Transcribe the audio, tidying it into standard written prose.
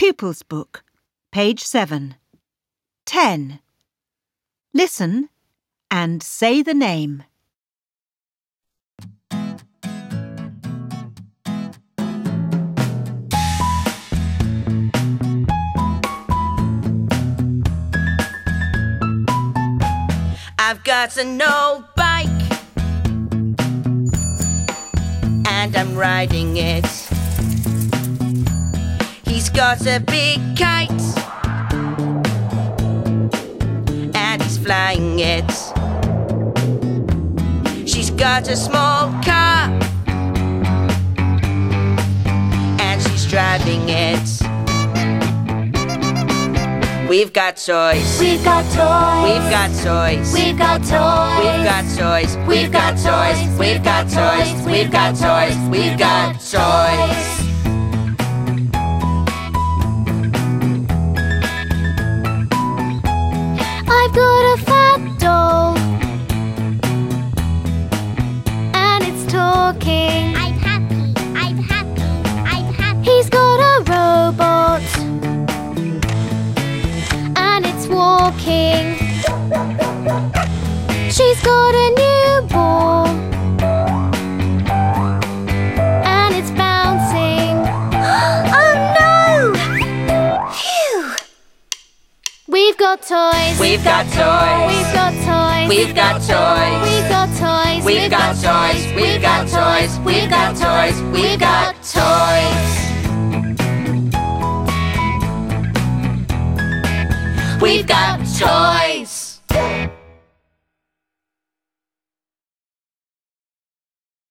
Pupils Book, page 7. 10. Listen and say the name. I've got an old bike and I'm riding it. He's got a big kite and he's flying it. She's got a small car and she's driving it. We've got toys. We've got toys. We've got toys. We've got toys. We've got toys. We've got toys. We've got toys. We've got toys. We've got toys. I've got a fat doll and it's talking. I'm happy, I'm happy, I'm happy. He's got a robot and it's walking. She's got a new ball and it's bouncing. Oh no! Phew! We've got toys. We've got toys. We've got toys. We've got toys. We've got toys. We've got toys. We've got toys. We've got toys. We've got toys. We've got toys.